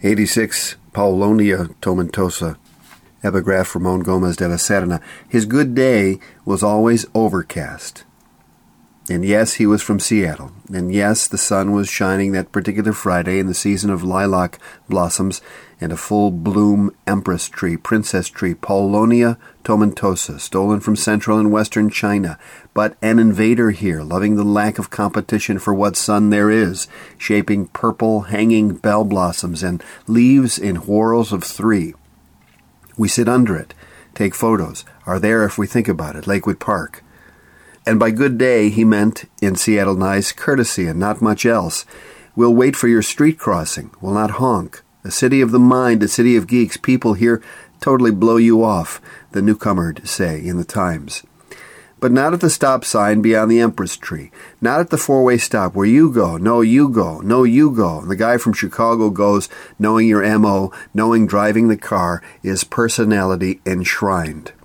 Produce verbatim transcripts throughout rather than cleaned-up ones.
eighty-six, Paulonia tomentosa, epigraph Ramon Gomez de la Serna. His good day was always overcast. And yes, he was from Seattle. And yes, the sun was shining that particular Friday in the season of lilac blossoms and a full-bloom empress tree, princess tree, Paulonia tomentosa, stolen from central and western China. But an invader here, loving the lack of competition for what sun there is, shaping purple hanging bell blossoms and leaves in whorls of three. We sit under it, take photos, are there if we think about it, Lakewood Park. And by good day, he meant, in Seattle nice, courtesy and not much else. We'll wait for your street crossing. We'll not honk. A city of the mind, a city of geeks. People here totally blow you off, the newcomer'd say in the Times. But not at the stop sign beyond the Empress Tree. Not at the four-way stop where you go, no, you go, no, you go. And the guy from Chicago goes, knowing your M O, knowing driving the car is personality enshrined.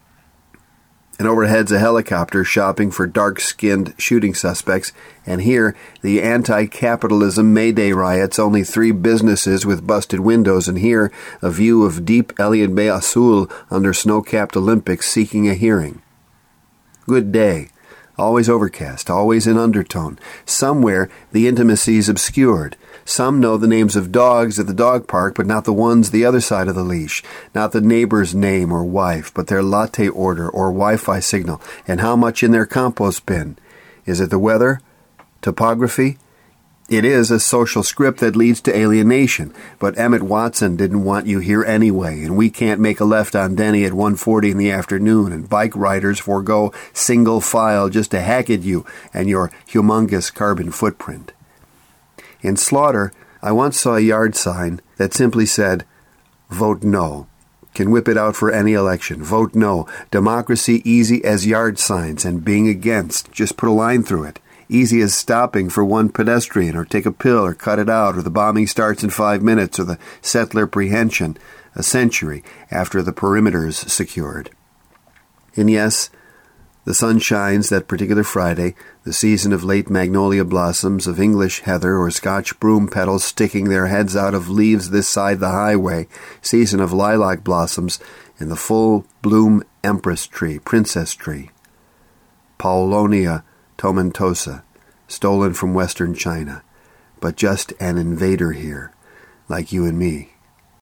And overhead's a helicopter shopping for dark-skinned shooting suspects. And here, the anti-capitalism Mayday riots, only three businesses with busted windows. And here, a view of deep Elliott Bay Azul under snow-capped Olympics seeking a hearing. Good day. Always overcast, always in undertone. Somewhere, the intimacy's obscured. Some know the names of dogs at the dog park, but not the ones the other side of the leash. Not the neighbor's name or wife, but their latte order or Wi-Fi signal, and how much in their compost bin. Is it the weather? Topography? It is a social script that leads to alienation, but Emmett Watson didn't want you here anyway, and we can't make a left on Denny at one forty in the afternoon, and bike riders forego single file just to hack at you and your humongous carbon footprint. In Slaughter, I once saw a yard sign that simply said, "Vote no." Can whip it out for any election. Vote no. Democracy easy as yard signs, and being against. Just put a line through it. Easy as stopping for one pedestrian, or take a pill, or cut it out, or the bombing starts in five minutes, or the settler prehension a century after the perimeter's secured. And yes, the sun shines that particular Friday, the season of late magnolia blossoms, of English heather or Scotch broom petals sticking their heads out of leaves this side the highway, season of lilac blossoms, and the full bloom empress tree, princess tree, Paulonia tomentosa, stolen from western China, but just an invader here, like you and me.